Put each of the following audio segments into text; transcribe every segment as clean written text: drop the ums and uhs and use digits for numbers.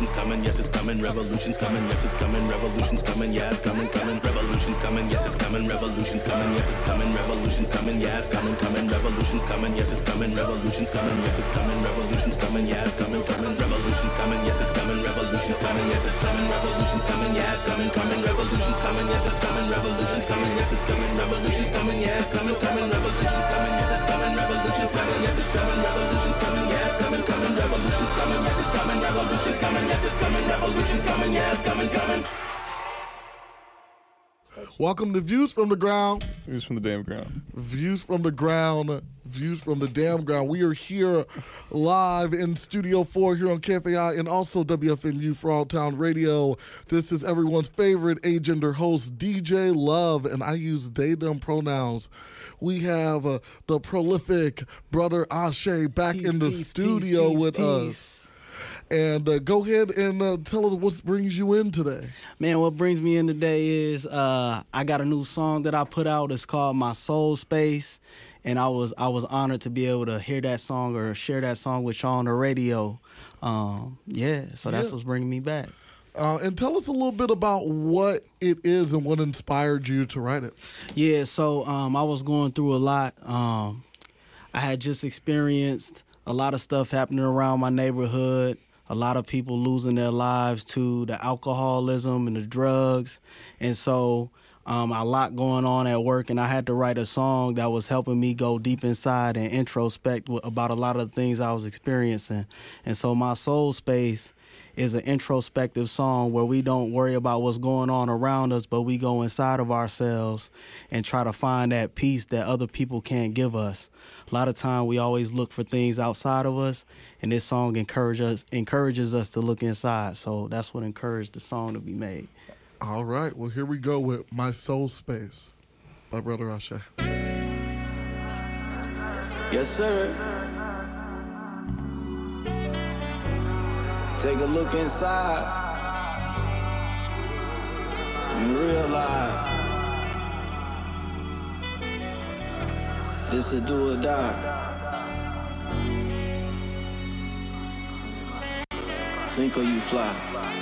revolution's coming, yes it's coming, revolution's coming, yes it's coming, revolution's coming, yeah it's coming, revolution's coming, yes it's coming, revolution's coming, yes it's coming, revolution's coming, yeah it's coming, revolution's coming, yes it's coming, revolution's coming, yes it's coming, revolution's coming, yeah it's coming, revolution's coming, yes it's coming, revolution's coming, yes it's coming, revolution's coming, yeah it's coming, revolution's coming, yes it's coming, revolution's coming, yes it's coming, revolution's coming, yeah it's coming, revolution's coming, yes it's coming, revolution's coming, yes it's coming, revolution's coming, yeah it's coming, revolution's coming, yes it's coming, revolution's coming, yes it's coming, revolution's coming, yeah it's coming. Welcome to Views from the Ground. Views from the damn ground. Views from the ground. Views from the damn ground. We are here live in Studio 4 here on KFAI and also WFNU for All Town Radio. This is everyone's favorite agender host, DJ Love, and I use they, them pronouns. We have the prolific brother Ashe back in the studio with us. And go ahead and tell us what brings you in today. Man, what brings me in today is I got a new song that I put out. It's called My Soul Space. And I was honored to be able to hear that song or share that song with y'all on the radio. So that's what's bringing me back. And tell us a little bit about what it is and what inspired you to write it. Yeah, so I was going through a lot. I had just experienced a lot of stuff happening around my neighborhood. A lot of people losing their lives to the alcoholism and the drugs. And so a lot going on at work, and I had to write a song that was helping me go deep inside and introspect about a lot of the things I was experiencing. And so My Soul Space is an introspective song where we don't worry about what's going on around us, but we go inside of ourselves and try to find that peace that other people can't give us. A lot of time we always look for things outside of us, and this song encourages us to look inside. So that's what encouraged the song to be made. All right, well, here we go with My Soul Space by Brother Ashe. Yes, sir. Take a look inside and realize this a do or die. Sink or you fly.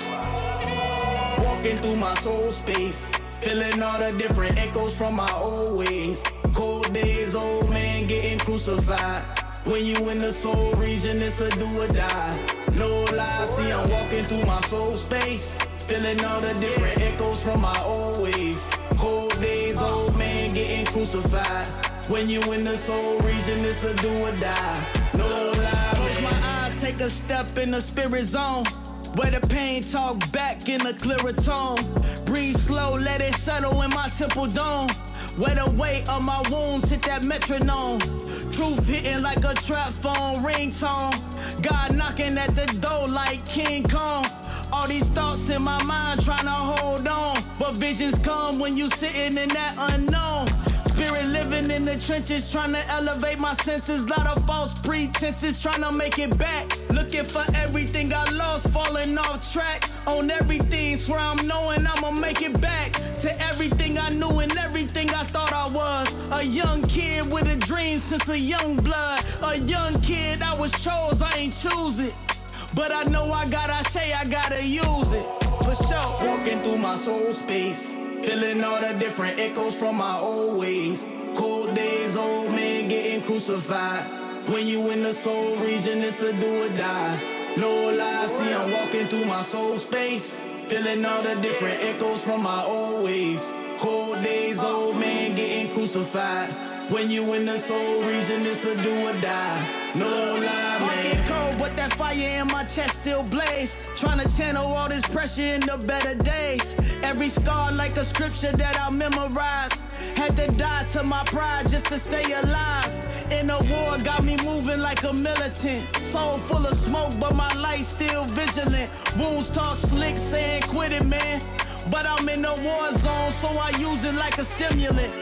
Walking through my soul space, feeling all the different echoes from my old ways. Cold days, old man getting crucified. When you in the soul region, it's a do or die. No lie, see I'm walking through my soul space, feeling all the different echoes from my old ways. Cold days, old man getting crucified. When you in the soul region, it's a do or die. No lie, close my eyes, take a step in the spirit zone, where the pain talk back in a clearer tone. Breathe slow, let it settle in my temple dome, where the weight of my wounds hit that metronome. Truth hitting like a trap phone ringtone. God knocking at the door like King Kong. All these thoughts in my mind trying to hold on, but visions come when you sitting in that unknown. Spirit living in the trenches, trying to elevate my senses. Lot of false pretenses, trying to make it back. Looking for everything I lost, falling off track. On everything, swear I'm knowing I'ma make it back to everything I knew and everything I thought I was. A young kid with a dream since a young blood. A young kid I was chose, I ain't choose it. But I know I gotta use it. For sure. Walking through my soul space, feeling all the different echoes from my old ways. Cold days, old man getting crucified. When you in the soul region, it's a do or die. No lie, see I'm walking through my soul space, feeling all the different echoes from my old ways. Cold days, old man getting crucified. When you in the soul region, it's a do or die. No lie, man. I get cold, but that fire in my chest still blaze. Trying to channel all this pressure into better days. Every scar like a scripture that I memorize. Had to die to my pride just to stay alive. In a war got me moving like a militant. Soul full of smoke, but my light still vigilant. Wounds talk slick, saying quit it, man. But I'm in the war zone, so I use it like a stimulant.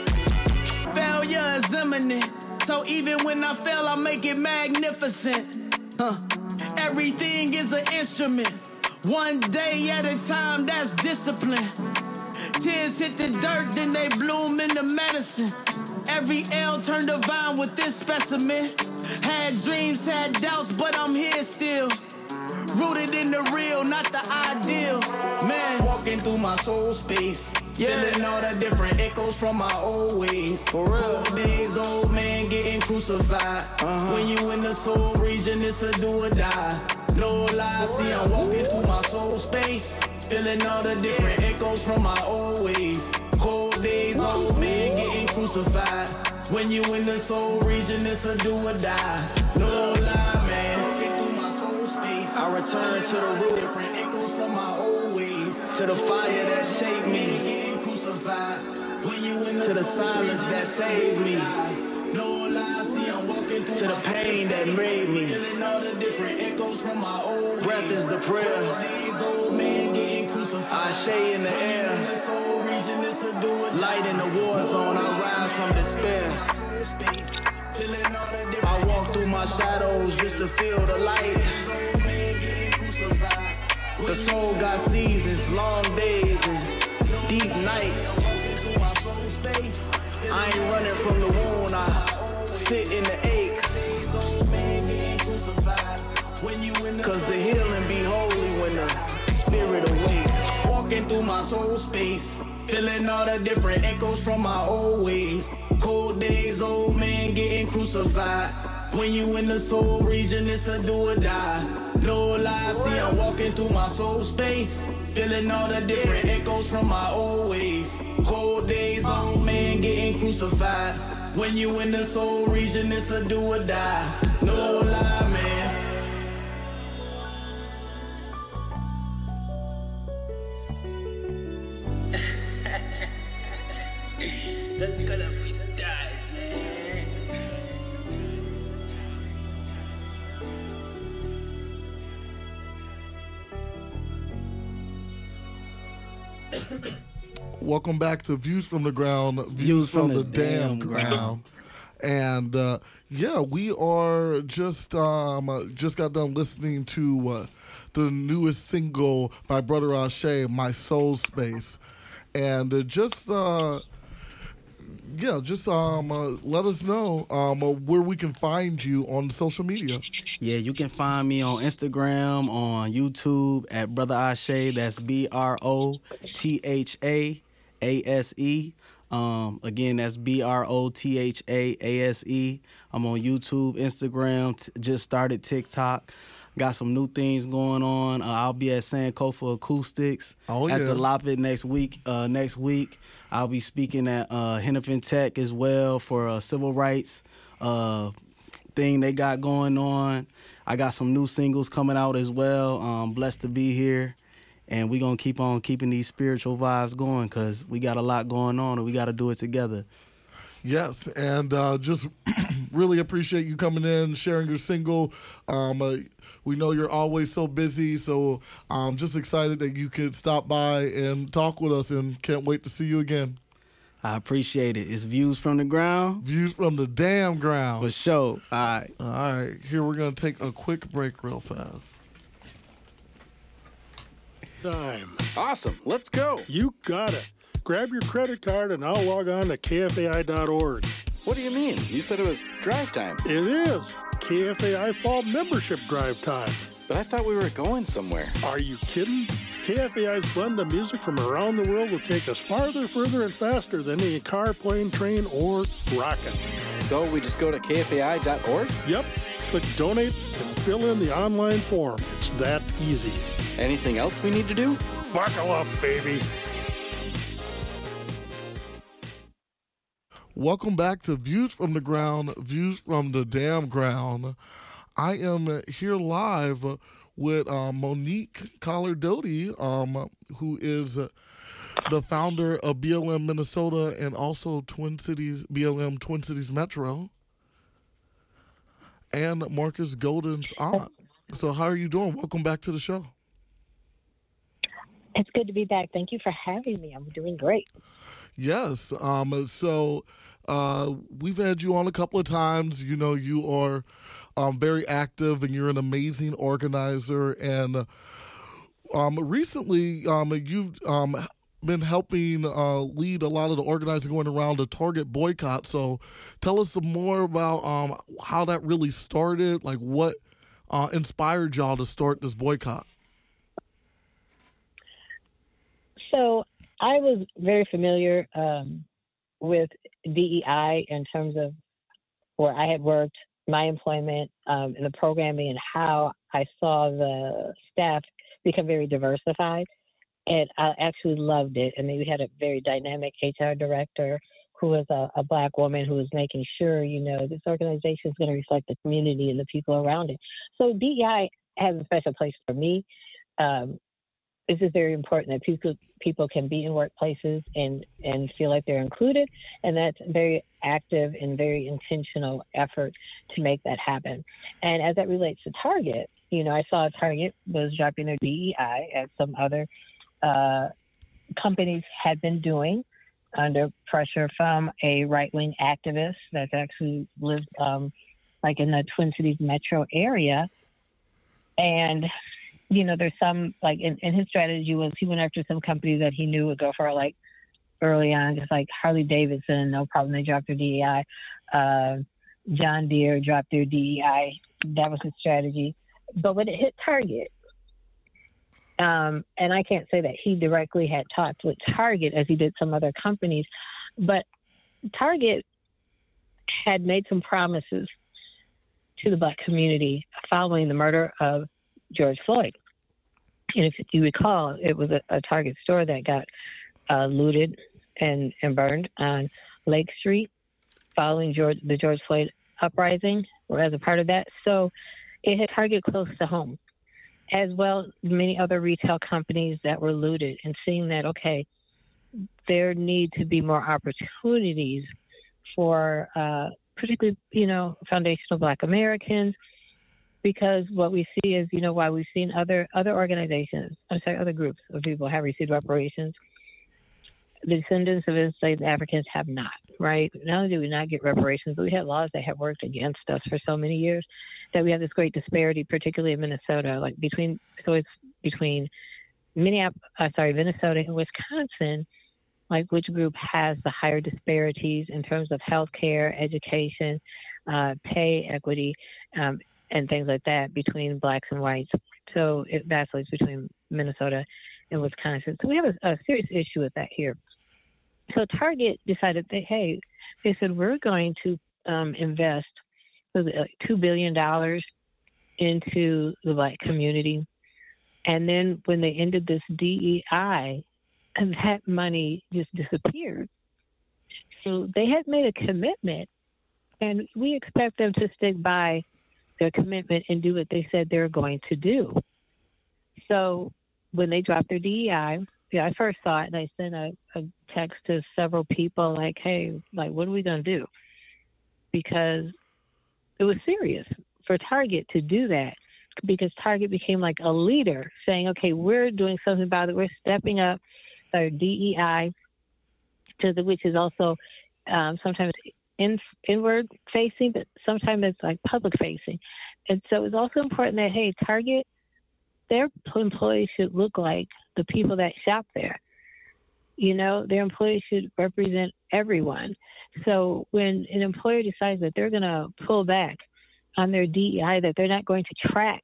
Failure is imminent, so even when I fail, I make it magnificent. Everything is an instrument. One day at a time, that's discipline. Tears hit the dirt, then they bloom into medicine. Every L turned divine with this specimen. Had dreams, had doubts, but I'm here still. Rooted in the real, not the ideal. Man, walking through my soul space. Feeling all the different echoes from my old ways. For real. Old days, old man getting crucified. When you in the soul region, it's a do or die. No lies, see I'm walking through my soul space. Feeling all the different echoes from my old ways. Cold days, old man getting crucified. When you in the soul region, it's a do or die. No lie, man. Walking through my soul space. I return to the root, Different echoes from my old ways. to the fire that shaped me, Getting crucified. When you in to the soul silence region, that saved me, no lies, see I'm walking through to the my pain that space. made me. Feeling all the different echoes from my old Breath ways. is the prayer. Days, old man getting crucified. Ashe in the air. In the soul region, it's a do or die. Light in the war zone, I rise from despair. Soul space. Feeling all the different I walk through my shadows just to feel the light. old man getting crucified. The soul got seasons, long days and deep nights. Walking through my soul space. I ain't running from the wound, I sit in the aches. Old man getting crucified. When you in the Cause the healing be holy when the spirit awakes. walking through my soul space. Feeling all the different echoes from my old ways. Cold days, old man getting crucified. When you in the soul region, it's a do or die. No lies, see I'm walking through my soul space. Feeling all the different echoes from my old ways. Cold days, old man getting crucified. When you in the soul region, it's a do or die. No lie, man. That's because I'm piece of died. Welcome back to Views from the Ground, Views from the Damn Ground. And yeah, we are just got done listening to the newest single by Brother Ashe, My Soul Space. And let us know where we can find you on social media. Yeah, you can find me on Instagram, on YouTube at Brother Ashe. That's BROTHAASE. Again, that's BROTHAASE. I'm on YouTube, Instagram, just started TikTok. Got some new things going on. I'll be at Sankofa Acoustics at the Loppet next week. I'll be speaking at Hennepin Tech as well for a civil rights thing they got going on. I got some new singles coming out as well. Blessed to be here. And we're going to keep on keeping these spiritual vibes going because we got a lot going on and we got to do it together. Yes, and just really appreciate you coming in, sharing your single. We know you're always so busy, so I'm just excited that you could stop by and talk with us and can't wait to see you again. I appreciate it. It's Views from the Ground. Views from the Damn Ground. For sure. All right. All right, here we're going to take a quick break real fast. Time. Awesome. Let's go. You got it. Grab your credit card and I'll log on to KFAI.org. What do you mean? You said it was drive time. It is KFAI Fall Membership Drive Time. But I thought we were going somewhere. Are you kidding? KFAI's blend of music from around the world will take us farther, further, and faster than any car, plane, train, or rocket. So we just go to kfai.org? Yep. Click donate and fill in the online form. It's that easy. Anything else we need to do? Buckle up, baby. Welcome back to Views from the Ground, Views from the Damn Ground. I am here live with Monique Collar-Doty, who is the founder of BLM Minnesota and also BLM Twin Cities Metro, and Marcus Golden's aunt. So how are you doing? Welcome back to the show. It's good to be back. Thank you for having me. I'm doing great. Yes. So we've had you on a couple of times. You know, you are very active and you're an amazing organizer. And recently you've been helping lead a lot of the organizing going around the Target boycott. So tell us some more about how that really started, like what inspired y'all to start this boycott? So I was very familiar with DEI in terms of where I had worked, my employment, and the programming, and how I saw the staff become very diversified. And I actually loved it. And then we had a very dynamic HR director who was a Black woman who was making sure, this organization is going to reflect the community and the people around it. So DEI has a special place for me. It's just very important that people can be in workplaces and feel like they're included. And that's a very active and very intentional effort to make that happen. And as that relates to Target, I saw Target was dropping their DEI, as some other companies had been doing under pressure from a right-wing activist that actually lives like in the Twin Cities metro area. And there's some, like, in his strategy was he went after some companies that he knew would go for, like, early on, just like Harley Davidson, no problem, they dropped their DEI. John Deere dropped their DEI. That was his strategy. But when it hit Target, and I can't say that he directly had talked with Target as he did some other companies, but Target had made some promises to the Black community following the murder of George Floyd. And if you recall, it was a Target store that got looted and burned on Lake Street following the George Floyd uprising, or as a part of that. So it had Target close to home, as well as many other retail companies that were looted, and seeing that, okay, there need to be more opportunities for particularly, foundational Black Americans, because what we see is, while we've seen other organizations, other groups of people have received reparations, the descendants of enslaved Africans have not, right? Not only do we not get reparations, but we had laws that have worked against us for so many years that we have this great disparity, particularly in Minnesota, like between Minnesota and Wisconsin, like which group has the higher disparities in terms of healthcare, education, pay equity, and things like that between Blacks and whites. So it vacillates between Minnesota and Wisconsin. So we have a serious issue with that here. So Target decided that, they said, we're going to invest $2 billion into the Black community. And then when they ended this DEI, and that money just disappeared. So they had made a commitment, and we expect them to stick by their commitment and do what they said they were going to do. So when they dropped their DEI, I first saw it, and I sent a text to several people like, hey, like, what are we going to do? Because it was serious for Target to do that, because Target became like a leader saying, okay, we're doing something about it. We're stepping up our DEI, which is also sometimes inward facing, but sometimes it's like public facing. And so it's also important that, hey, Target, their employees should look like the people that shop there. Their employees should represent everyone. So when an employer decides that they're going to pull back on their DEI, that they're not going to track,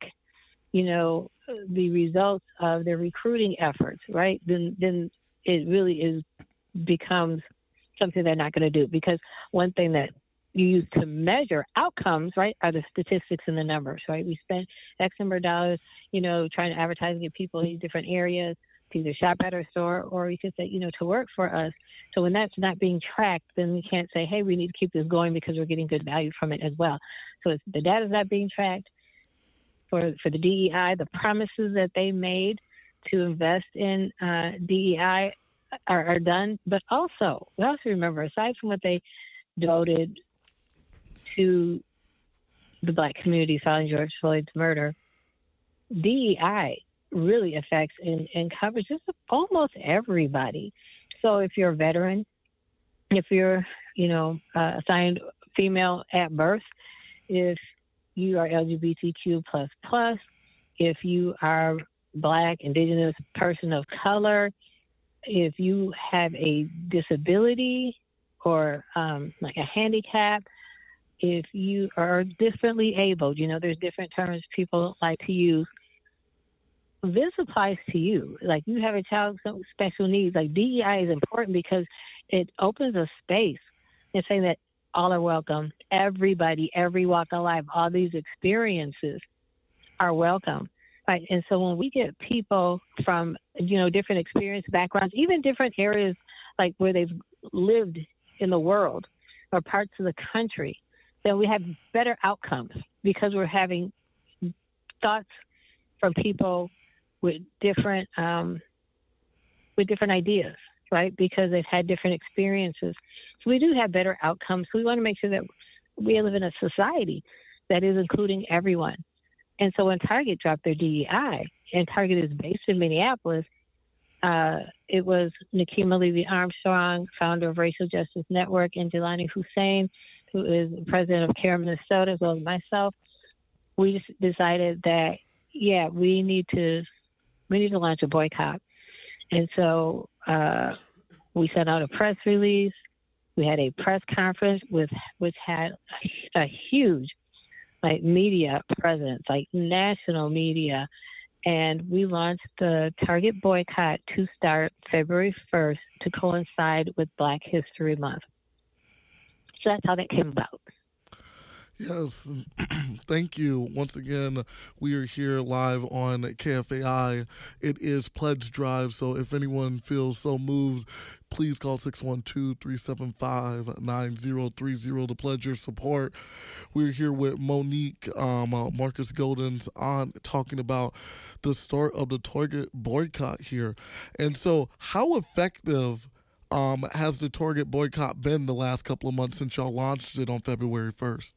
the results of their recruiting efforts, right? Then it really becomes something they're not going to do. Because one thing that you use to measure outcomes, right, are the statistics and the numbers, right? We spend X number of dollars, trying to advertise and get people in these different areas to either shop at our store, or you could say, to work for us. So when that's not being tracked, then we can't say, hey, we need to keep this going because we're getting good value from it as well. So the data's not being tracked for the DEI. The promises that they made to invest in DEI are done. But also, we also remember, aside from what they devoted to the Black community following George Floyd's murder, DEI really affects and covers just almost everybody. So if you're a veteran, if you're, assigned female at birth, if you are LGBTQ++, if you are Black, Indigenous, person of color, if you have a disability or like a handicap, if you are differently abled, there's different terms people like to use. This applies to you. Like, you have a child with some special needs. Like, DEI is important because it opens a space and saying that all are welcome. Everybody, every walk of life, all these experiences are welcome. Right. And so when we get people from, different experience backgrounds, even different areas like where they've lived in the world or parts of the country, then we have better outcomes because we're having thoughts from people with different ideas, right? Because they've had different experiences. So we do have better outcomes. So we want to make sure that we live in a society that is including everyone. And so when Target dropped their DEI, and Target is based in Minneapolis, it was Nikema Levy-Armstrong, founder of Racial Justice Network, and Jelani Hussein, who is president of CARE Minnesota, as well as myself. We just decided that, we need to launch a boycott. And so we sent out a press release. We had a press conference which had a huge media presence, national media. And we launched the Target boycott to start February 1st to coincide with Black History Month. So that's how that came about. Yes, thank you. Once again, we are here live on KFAI. It is Pledge Drive, so if anyone feels so moved, please call 612-375-9030 to pledge your support. We're here with Monique, Marcus Golden's aunt, talking about the start of the Target boycott here. And so how effective has the Target boycott been the last couple of months since y'all launched it on February 1st?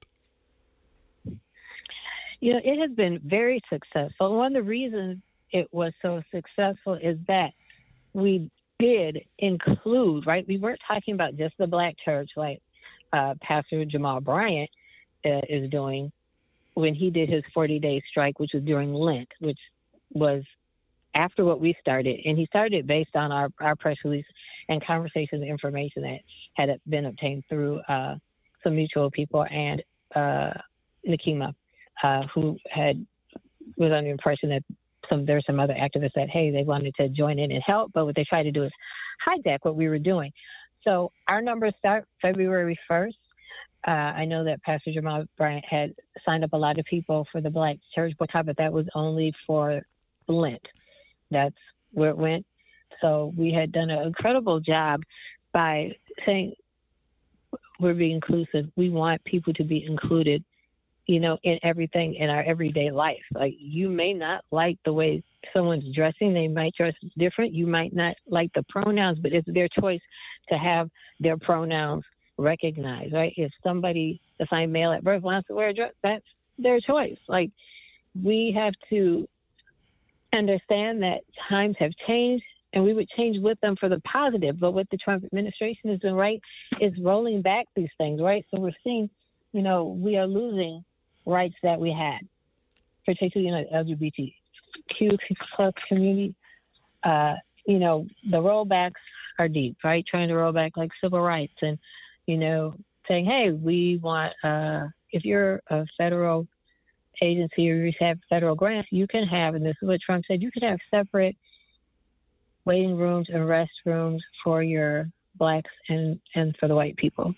It has been very successful. One of the reasons it was so successful is that we did include, right? We weren't talking about just the Black church like Pastor Jamal Bryant is doing when he did his 40-day strike, which was during Lent, which was after what we started. And he started based on our press release and conversations and information that had been obtained through some mutual people and Nikema, who was under the impression that there were some other activists that, hey, they wanted to join in and help, but what they tried to do is hijack what we were doing. So our numbers start February 1st. I know that Pastor Jamal Bryant had signed up a lot of people for the Black church boycott, but that was only for Lent. That's where it went. So we had done an incredible job by saying we're being inclusive. We want people to be included, in everything in our everyday life. Like, you may not like the way someone's dressing. They might dress different. You might not like the pronouns, but it's their choice to have their pronouns recognized, right? If somebody assigned male at birth wants to wear a dress, that's their choice. Like, we have to understand that times have changed, and we would change with them for the positive. But what the Trump administration is doing, right, is rolling back these things, right? So we're seeing, we are losing rights that we had, particularly in the LGBTQ plus community. The rollbacks are deep, right? Trying to roll back civil rights and, saying, hey, we want, if you're a federal agency or you have federal grants, you can have, and this is what Trump said, you can have separate waiting rooms and restrooms for your Blacks and for the white people.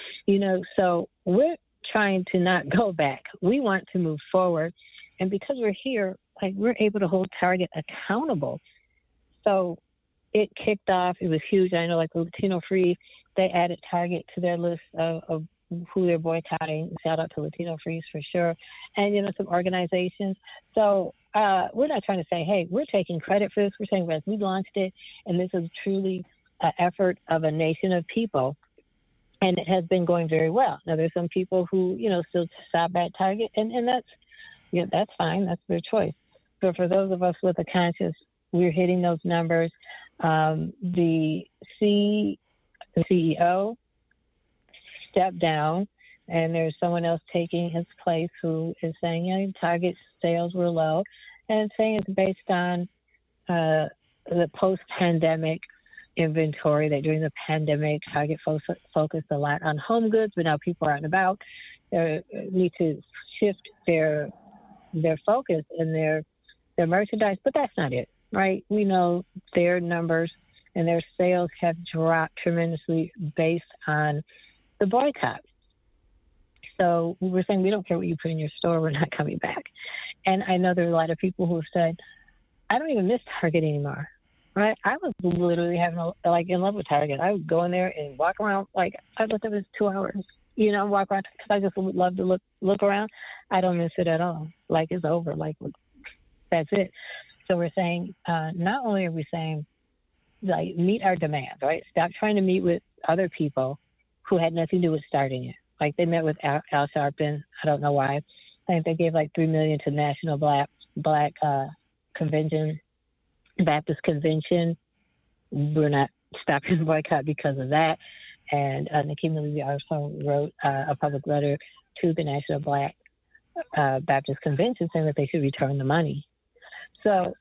So we're trying to not go back. We want to move forward. And because we're here, we're able to hold Target accountable. So it kicked off. It was huge. I know Latino Free, they added Target to their list of who they're boycotting. Shout out to Latino Freeze for sure. And, some organizations. So we're not trying to say, hey, we're taking credit for this. We're saying, we launched it, and this is truly an effort of a nation of people. And it has been going very well. Now, there's some people who, still shop at Target, and that's fine. That's their choice. But for those of us with a conscience, we're hitting those numbers. The CEO stepped down, and there's someone else taking his place who is saying, Target sales were low, and saying it's based on the post-pandemic inventory, that during the pandemic, Target focused a lot on home goods, but now people are out and about, need to shift their focus and their merchandise, but that's not it, right? We know their numbers and their sales have dropped tremendously based on the boycott. So we were saying, we don't care what you put in your store, we're not coming back. And I know there are a lot of people who have said, I don't even miss Target anymore, right? I was literally in love with Target. I would go in there and walk around, like, I thought it was 2 hours, walk around, because I just would love to look around. I don't miss it at all. Like, it's over. Like, that's it. So we're saying, not only are we saying, like, meet our demands, right? Stop trying to meet with other people who had nothing to do with starting it. Like, they met with Al Sharpton. I don't know why. I think they gave like $3 million to National Black Convention, Baptist Convention. We're not stopping the boycott because of that. And Nekima Levy also wrote a public letter to the National Black Baptist Convention saying that they should return the money. So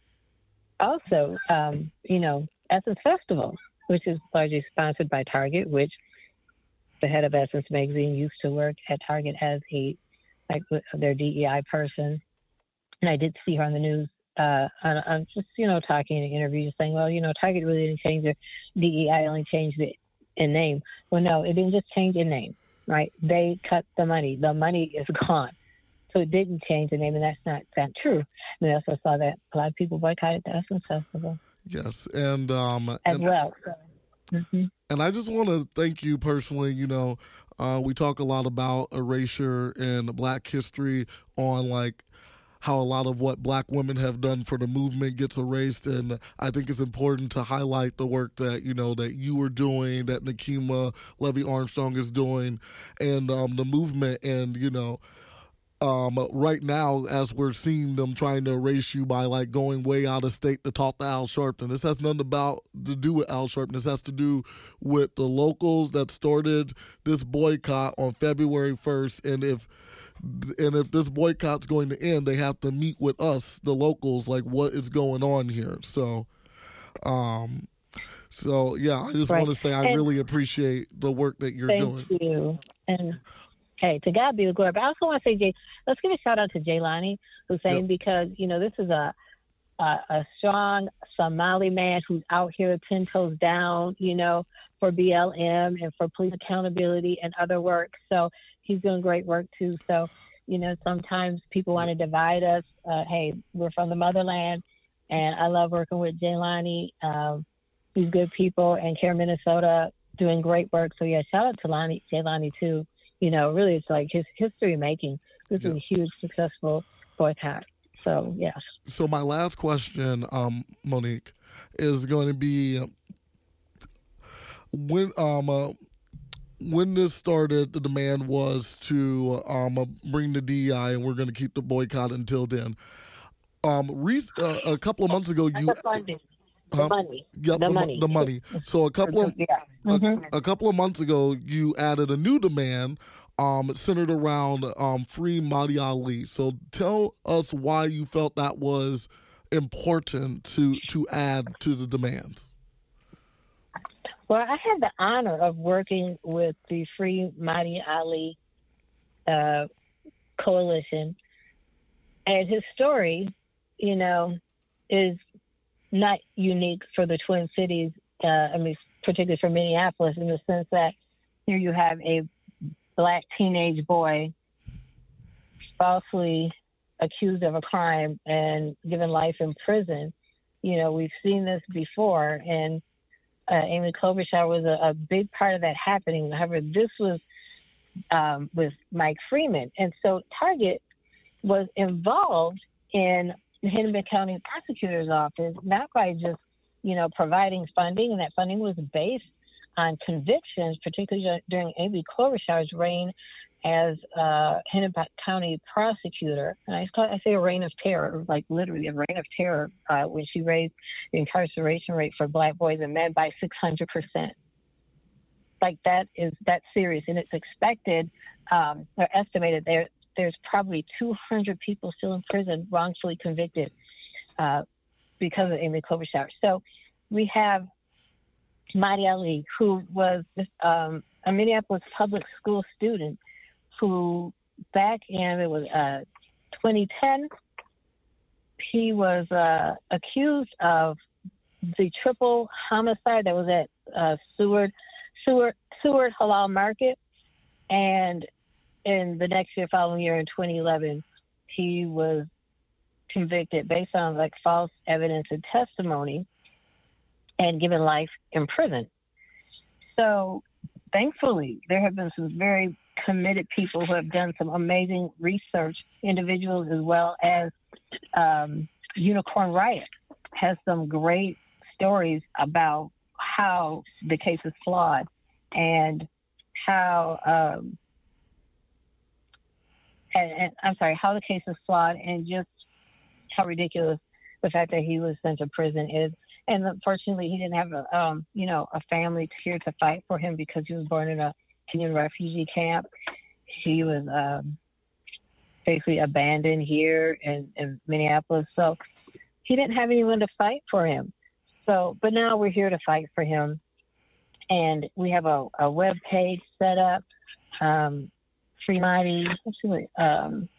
also, Essence Festival, which is largely sponsored by Target, which the head of Essence Magazine used to work at Target as their DEI person. And I did see her on the news on just, talking in an interview, just saying, well, Target really didn't change their DEI, only changed it in name. Well, no, it didn't just change in name, right? They cut the money. The money is gone. So it didn't change the name, and that's not true. And I also saw that a lot of people boycotted the Essence Festival. Yes, and well. So. Mm-hmm. And I just want to thank you personally. We talk a lot about erasure and Black history on like how a lot of what Black women have done for the movement gets erased, and I think it's important to highlight the work that that you are doing, that Nekima Levy Armstrong is doing, and the movement, and right now, as we're seeing them trying to erase you by like going way out of state to talk to Al Sharpton. This has nothing to do with Al Sharpton. This has to do with the locals that started this boycott on February 1st. And if this boycott's going to end, they have to meet with us, the locals, like what is going on here. So yeah, I just want to say I really appreciate the work that you're doing. Thank you. And hey, to God be the glory. But I also want to say, let's give a shout out to Jaylani Hussein, because, this is a strong Somali man who's out here 10 toes down, for BLM and for police accountability and other work. So he's doing great work too. So, sometimes people want to divide us. Hey, we're from the motherland, and I love working with Jaylani. He's good people, and Care Minnesota doing great work. So yeah, shout out to Jaylani too. Really, it's like his history making. This is a huge, successful boycott. So, yes. So my last question, Monique, is going to be when this started, the demand was to bring the DEI, and we're going to keep the boycott until then. A couple of months ago, you. The money. Yep, the money. So a couple of months ago, you added a new demand centered around free Mahdi Ali. So tell us why you felt that was important to add to the demands. Well, I had the honor of working with the Free Mahdi Ali coalition, and his story, is not unique for the Twin Cities, particularly for Minneapolis, in the sense that here you have a Black teenage boy falsely accused of a crime and given life in prison. We've seen this before, and Amy Klobuchar was a big part of that happening. However, this was with Mike Freeman. And so Target was involved in the Hennepin County Prosecutor's Office, not by just, providing funding, and that funding was based on convictions, particularly during Amy Klobuchar's reign as Hennepin County prosecutor. And I say a reign of terror, like literally a reign of terror, when she raised the incarceration rate for Black boys and men by 600%. Like that's serious, and it's expected or estimated there's probably 200 people still in prison wrongfully convicted because of Amy Klobuchar. So we have Mahdi Ali, who was a Minneapolis public school student who back in, it was 2010, he was accused of the triple homicide that was at Seward Halal Market. And in the next year, following year in 2011, he was convicted based on like false evidence and testimony and given life in prison. So thankfully, there have been some very committed people who have done some amazing research, individuals as well as Unicorn Riot has some great stories about how the case is flawed and how how the case is flawed and just how ridiculous the fact that he was sent to prison is. And unfortunately, he didn't have a family here to fight for him because he was born in a Kenyan refugee camp. He was basically abandoned here in Minneapolis. So he didn't have anyone to fight for him. So, but now we're here to fight for him. And we have a web page set up, Free Mighty. I'm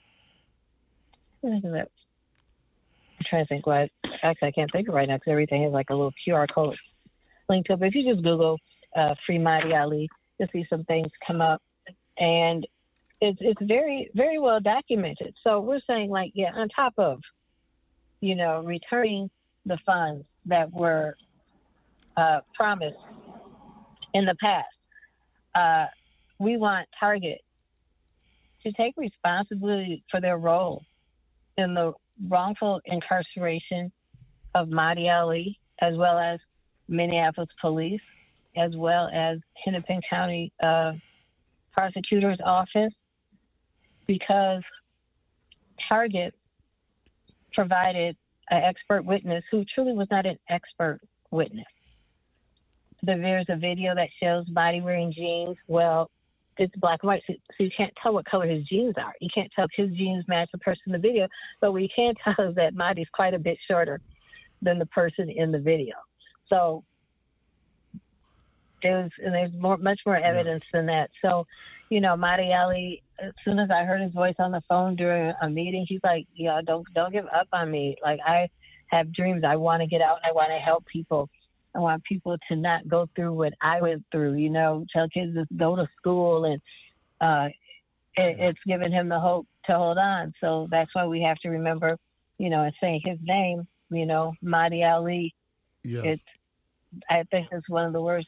trying to think what. Actually, I can't think of it right now because everything has like a little QR code linked to it. But if you just Google Free Mighty Ali, you'll see some things come up, and it's very, very well documented. So we're saying like, yeah, on top of, returning the funds that were promised in the past, we want Target to take responsibility for their role in the wrongful incarceration of Mahdi Ali, as well as Minneapolis police, as well as Hennepin County prosecutor's office, because Target provided an expert witness who truly was not an expert witness. There's a video that shows Mahdi wearing jeans. Well, it's black and white, so you can't tell what color his jeans are. You can't tell if his jeans match the person in the video, but what you can tell is that Mahdi's quite a bit shorter than the person in the video. So there's much more evidence than that. So, Mahdi Ali, as soon as I heard his voice on the phone during a meeting, he's like, don't give up on me. Like, I have dreams. I want to get out and I want to help people. I want people to not go through what I went through, tell kids to go to school. And it's given him the hope to hold on. So that's why we have to remember, and saying his name, Mahdi Ali. Yes. I think it's one of the worst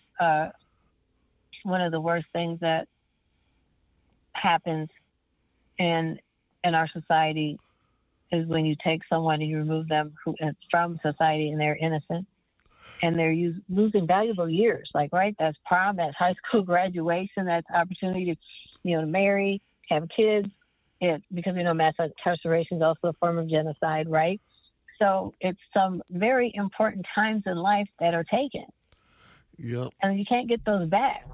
things that happens in our society is when you take someone and you remove them from society and they're innocent. And they're losing valuable years, right? That's prom, that's high school graduation, that's opportunity to, marry, have kids. Because mass incarceration is also a form of genocide, right? So it's some very important times in life that are taken. Yep. And you can't get those back.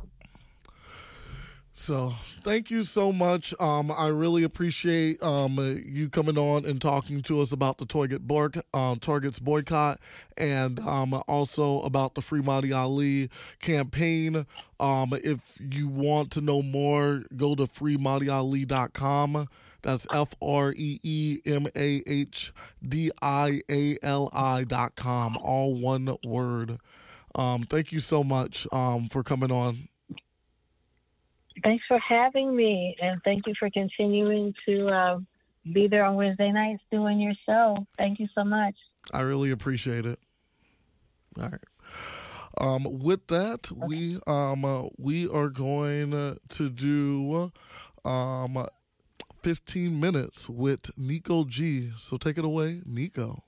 So thank you so much. I really appreciate you coming on and talking to us about the Target's boycott and also about the Free Mahdi Ali campaign. If you want to know more, go to freemahdiali.com. That's FREEMAHDIALI.com, all one word. Thank you so much for coming on. Thanks for having me, and thank you for continuing to be there on Wednesday nights doing your show. Thank you so much. I really appreciate it. All right. With that, we are going to do 15 minutes with Nico G. So take it away, Nico.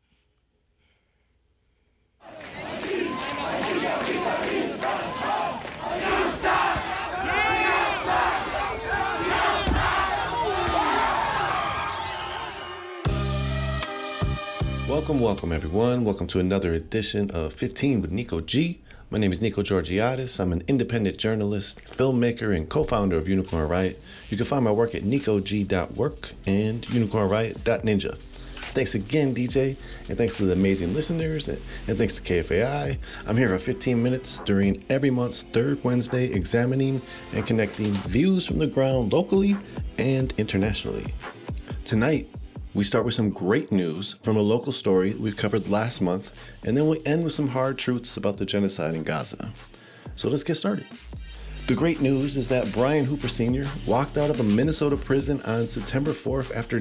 Welcome everyone. Welcome to another edition of 15 with Nico G. My name is Nico Georgiadis. I'm an independent journalist, filmmaker, and co-founder of Unicorn Riot. You can find my work at nicog.work and unicornriot.ninja. Thanks again, DJ, and thanks to the amazing listeners, and thanks to KFAI. I'm here for 15 minutes during every month's third Wednesday, examining and connecting views from the ground locally and internationally. Tonight, we start with some great news from a local story we covered last month, and then we end with some hard truths about the genocide in Gaza. So let's get started. The great news is that Brian Hooper Sr. walked out of a Minnesota prison on September 4th after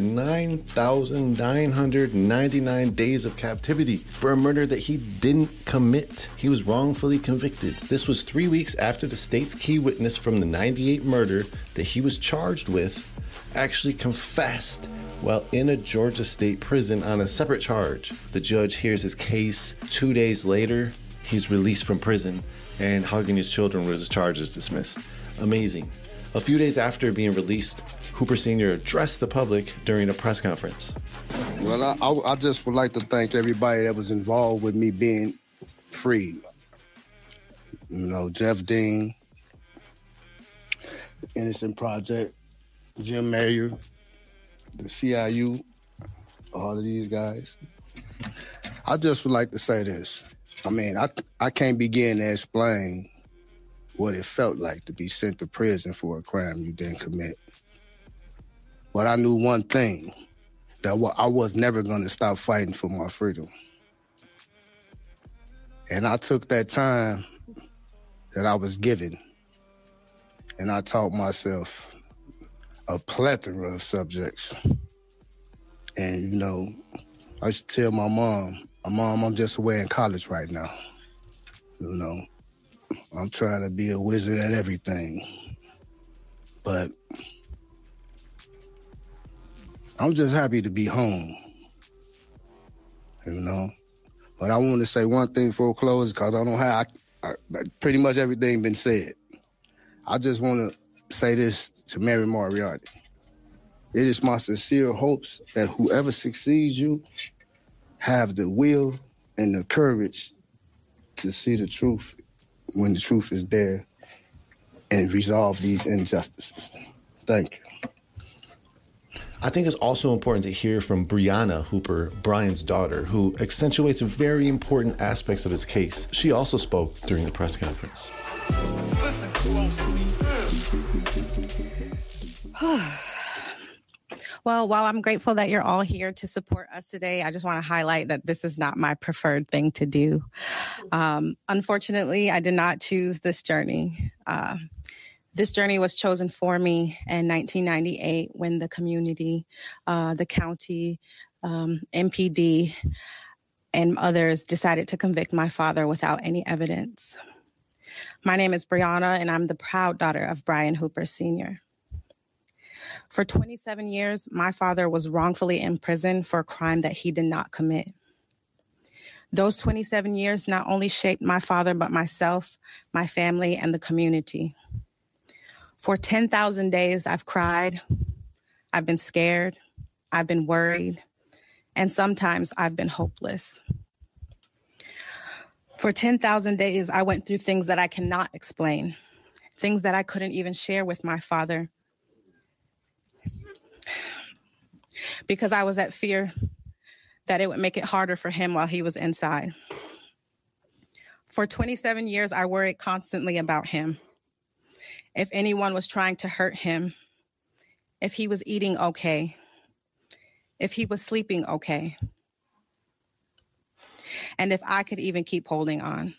9,999 days of captivity for a murder that he didn't commit. He was wrongfully convicted. This was 3 weeks after the state's key witness from the 98 murder that he was charged with actually confessed while in a Georgia state prison on a separate charge. The judge hears his case. 2 days later, he's released from prison and hugging his children with his charges dismissed. Amazing. A few days after being released, Hooper Sr. addressed the public during a press conference. Well, I just would like to thank everybody that was involved with me being free. You know, Jeff Dean, Innocent Project, Jim Mayer, the CIU, all of these guys. I just would like to say this. I mean, I can't begin to explain what it felt like to be sent to prison for a crime you didn't commit. But I knew one thing, that I was never going to stop fighting for my freedom. And I took that time that I was given, and I taught myself a plethora of subjects. And, you know, I used to tell my mom, I'm just away in college right now. You know, I'm trying to be a wizard at everything. But I'm just happy to be home, you know. But I want to say one thing before I close, because I don't have, pretty much everything been said. I just want to say this to Mary Moriarty. It is my sincere hopes that whoever succeeds you have the will and the courage to see the truth when the truth is there and resolve these injustices. Thank you. I think it's also important to hear from Brianna Hooper, Brian's daughter, who accentuates very important aspects of his case. She also spoke during the press conference. Listen closely. Well, while I'm grateful that you're all here to support us today, I just want to highlight that this is not my preferred thing to do. Unfortunately, I did not choose this journey. This journey was chosen for me in 1998 when the community, the county, MPD, and others decided to convict my father without any evidence. My name is Brianna, and I'm the proud daughter of Brian Hooper Sr. For 27 years, my father was wrongfully in prison for a crime that he did not commit. Those 27 years not only shaped my father, but myself, my family, and the community. For 10,000 days, I've cried, I've been scared, I've been worried, and sometimes I've been hopeless. For 10,000 days, I went through things that I cannot explain, things that I couldn't even share with my father, because I was at fear that it would make it harder for him while he was inside. For 27 years, I worried constantly about him. If anyone was trying to hurt him, if he was eating okay, if he was sleeping okay, and if I could even keep holding on.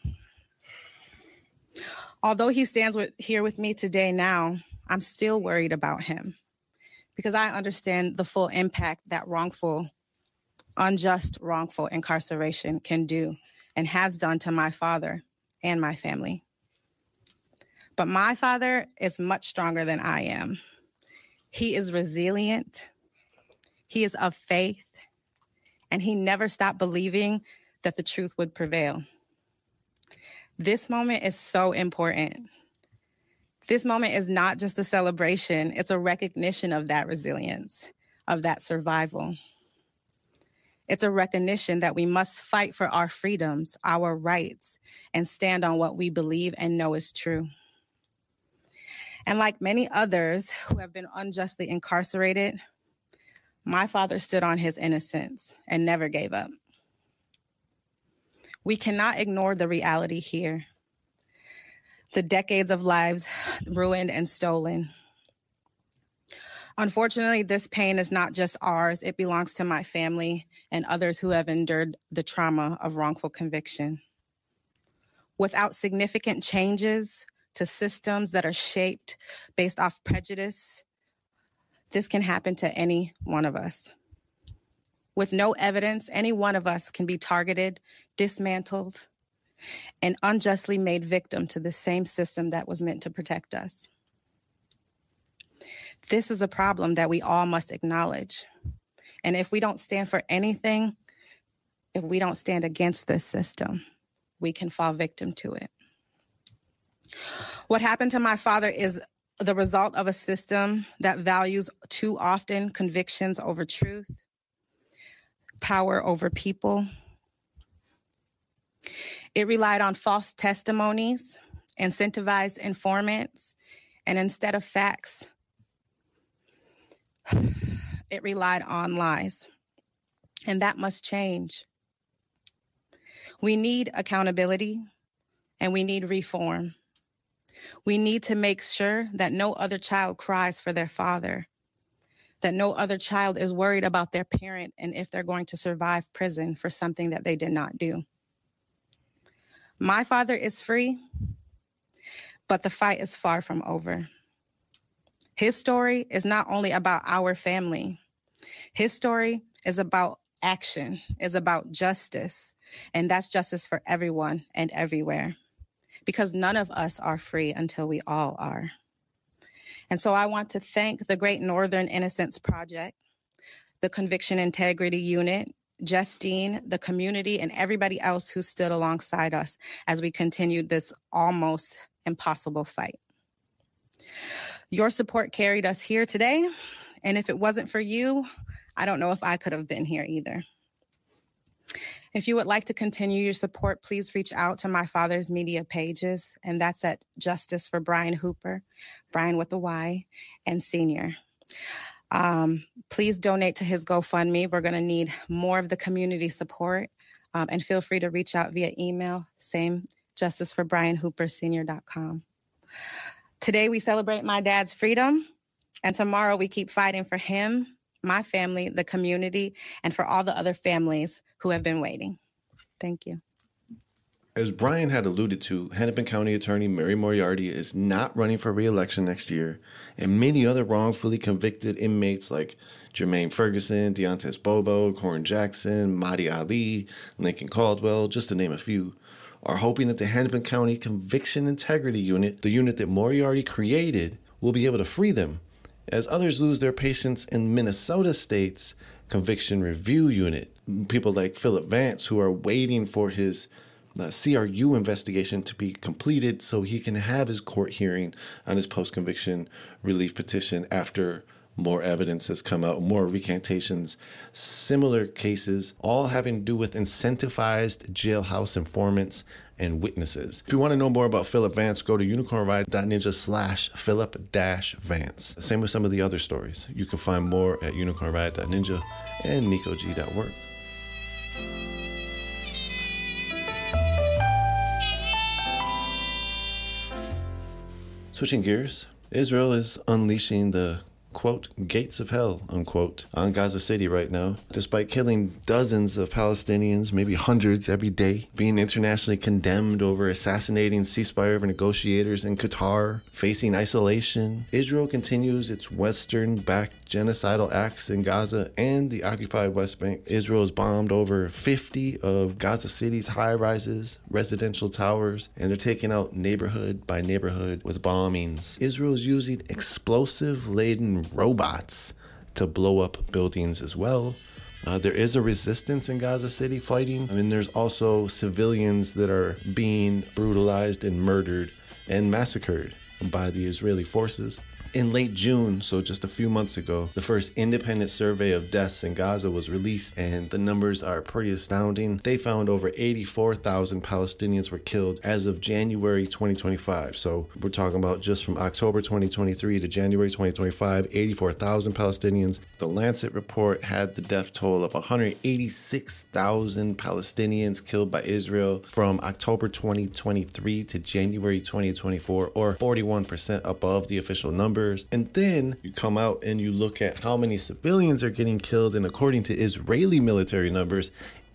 Although he stands here with me today now, I'm still worried about him, because I understand the full impact that unjust wrongful incarceration can do and has done to my father and my family. But my father is much stronger than I am. He is resilient. He is of faith, and he never stopped believing that the truth would prevail. This moment is so important. This moment is not just a celebration, it's a recognition of that resilience, of that survival. It's a recognition that we must fight for our freedoms, our rights, and stand on what we believe and know is true. And like many others who have been unjustly incarcerated, My father stood on his innocence and never gave up. We cannot ignore the reality here. The decades of lives ruined and stolen. Unfortunately, this pain is not just ours. It belongs to my family and others who have endured the trauma of wrongful conviction. Without significant changes to systems that are shaped based off prejudice, this can happen to any one of us. With no evidence, any one of us can be targeted, dismantled, and unjustly made victim to the same system that was meant to protect us. This is a problem that we all must acknowledge. And if we don't stand for anything, if we don't stand against this system, we can fall victim to it. What happened to my father is the result of a system that values too often convictions over truth, power over people. It relied on false testimonies, incentivized informants, and instead of facts, it relied on lies. And that must change. We need accountability and we need reform. We need to make sure that no other child cries for their father, that no other child is worried about their parent and if they're going to survive prison for something that they did not do. My father is free, but the fight is far from over. His story is not only about our family. His story is about action, is about justice, and that's justice for everyone and everywhere, because none of us are free until we all are. And so I want to thank the Great Northern Innocence Project, the Conviction Integrity Unit, Jeff Dean, the community, and everybody else who stood alongside us as we continued this almost impossible fight. Your support carried us here today, and if it wasn't for you, I don't know if I could have been here either. If you would like to continue your support, please reach out to my father's media pages, and that's at Justice for Brian Hooper, Brian with a Y, and Senior. Please donate to his GoFundMe. We're going to need more of the community support, and feel free to reach out via email, same justiceforbrianhoopersenior.com. Today, we celebrate my dad's freedom, and tomorrow we keep fighting for him, my family, the community, and for all the other families who have been waiting. Thank you. As Brian had alluded to, Hennepin County Attorney Mary Moriarty is not running for re-election next year, and many other wrongfully convicted inmates like Jermaine Ferguson, Deontay Bobo, Corin Jackson, Mahdi Ali, Lincoln Caldwell, just to name a few, are hoping that the Hennepin County Conviction Integrity Unit, the unit that Moriarty created, will be able to free them, as others lose their patience in Minnesota State's Conviction Review Unit. People like Phillip Vance, who are waiting for his CRU investigation to be completed so he can have his court hearing on his post-conviction relief petition after more evidence has come out, more recantations, similar cases, all having to do with incentivized jailhouse informants and witnesses. If you want to know more about Phillip Vance, go to unicornriot.ninja/Phillip-Vance. Same with some of the other stories. You can find more at unicornriot.ninja and nikog.work. Switching gears, Israel is unleashing the quote, gates of hell, unquote, on Gaza City right now, despite killing dozens of Palestinians, maybe hundreds every day, being internationally condemned over assassinating ceasefire negotiators in Qatar, facing isolation. Israel continues its Western-backed genocidal acts in Gaza and the occupied West Bank. Israel has bombed over 50 of Gaza City's high-rises, residential towers, and they're taking out neighborhood by neighborhood with bombings. Israel is using explosive-laden robots to blow up buildings as well. There is a resistance in Gaza City fighting. I mean, there's also civilians that are being brutalized and murdered and massacred by the Israeli forces. In late June, so just a few months ago, the first independent survey of deaths in Gaza was released, and the numbers are pretty astounding. They found over 84,000 Palestinians were killed as of January 2025. So we're talking about just from October 2023 to January 2025, 84,000 Palestinians. The Lancet report had the death toll of 186,000 Palestinians killed by Israel from October 2023 to January 2024, or 41% above the official numbers. And then you come out and you look at how many civilians are getting killed, and according to Israeli military numbers,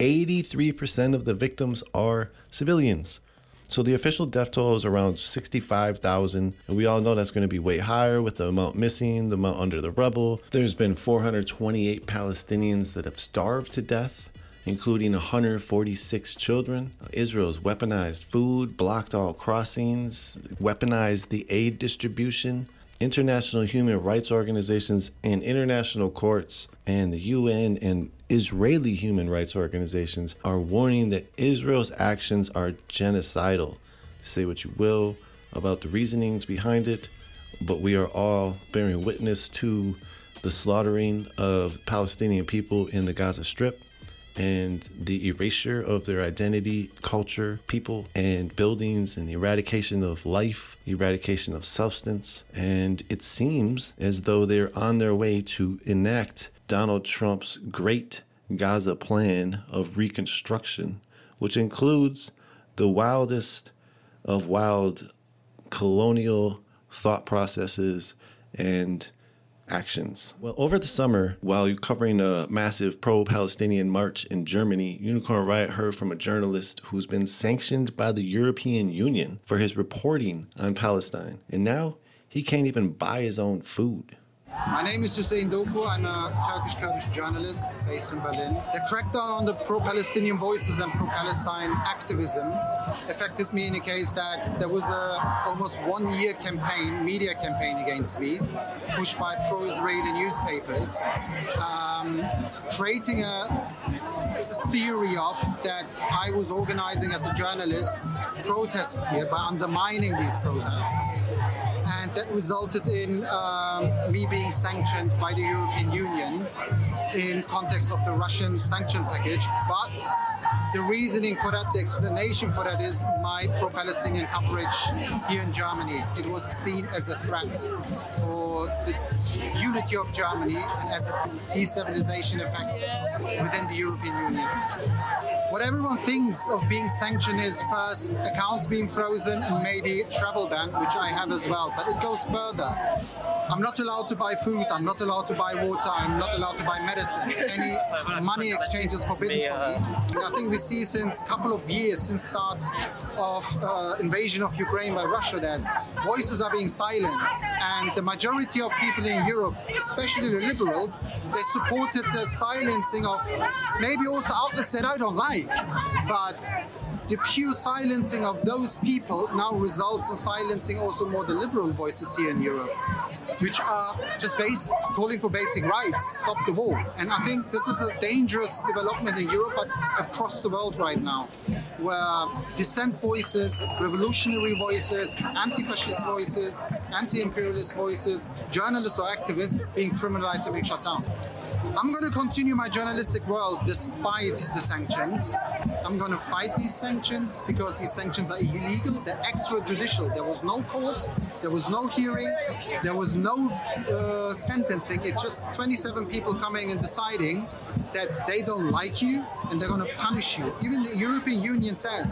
83% of the victims are civilians. So the official death toll is around 65,000, and we all know that's going to be way higher with the amount missing, the amount under the rubble. There's been 428 Palestinians that have starved to death, including 146 children. Israel's weaponized food, blocked all crossings, weaponized the aid distribution. International human rights organizations and international courts and the UN and Israeli human rights organizations are warning that Israel's actions are genocidal. Say what you will about the reasonings behind it, but we are all bearing witness to the slaughtering of Palestinian people in the Gaza Strip and the erasure of their identity, culture, people, and buildings, and the eradication of life, eradication of substance. And it seems as though they're on their way to enact Donald Trump's great Gaza plan of reconstruction, which includes the wildest of wild colonial thought processes and actions. Well, over the summer, while covering a massive pro-Palestinian march in Germany, Unicorn Riot heard from a journalist who's been sanctioned by the European Union for his reporting on Palestine. And now he can't even buy his own food. My name is Hussein Doku. I'm a Turkish-Kurdish journalist based in Berlin. The crackdown on the pro-Palestinian voices and pro-Palestine activism affected me in a case that there was a almost 1 year campaign, media campaign against me, pushed by pro-Israeli newspapers, creating a theory of that I was organizing as a journalist protests here by undermining these protests. And that resulted in me being sanctioned by the European Union in context of the Russian sanction package. But the reasoning for that, the explanation for that is my pro-Palestinian coverage here in Germany. It was seen as a threat for the unity of Germany and as a destabilization effect within the European Union. What everyone thinks of being sanctioned is first accounts being frozen and maybe travel ban, which I have as well. But it goes further. I'm not allowed to buy food, I'm not allowed to buy water, I'm not allowed to buy medicine. Any money exchange is forbidden for me. I think we see since a couple of years, since start of invasion of Ukraine by Russia, that voices are being silenced. And the majority of people in Europe, especially the liberals, they supported the silencing of maybe also outlets that I don't like. But the pure silencing of those people now results in silencing also more the liberal voices here in Europe, which are just calling for basic rights, stop the war. And I think this is a dangerous development in Europe, but across the world right now, where dissent voices, revolutionary voices, anti-fascist voices, anti-imperialist voices, journalists or activists being criminalized and being shut down. I'm going to continue my journalistic world despite the sanctions. I'm going to fight these sanctions because these sanctions are illegal, they're extrajudicial. There was no court, there was no hearing, there was no sentencing. It's just 27 people coming and deciding that they don't like you and they're going to punish you. Even the European Union says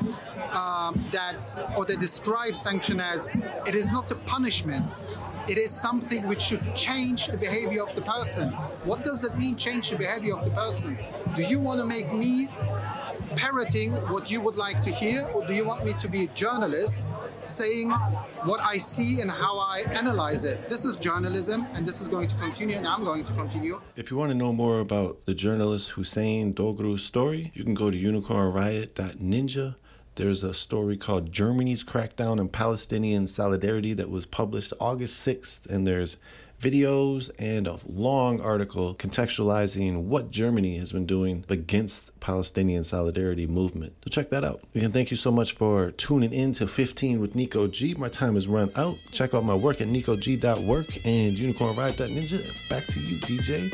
they describe sanction as it is not a punishment. It is something which should change the behavior of the person. What does that mean, change the behavior of the person? Do you want to make me parroting what you would like to hear, or do you want me to be a journalist saying what I see and how I analyze it? This is journalism, and this is going to continue, and I'm going to continue. If you want to know more about the journalist Hussein Dogru's story, you can go to unicornriot.ninja. There's a story called Germany's Crackdown on Palestinian Solidarity that was published August 6th, and there's videos and a long article contextualizing what Germany has been doing against Palestinian solidarity movement. So check that out. Again, thank you so much for tuning in to 15 with Nico G. My time has run out. Check out my work at nicog.work and unicornride.ninja. Back to you, DJ.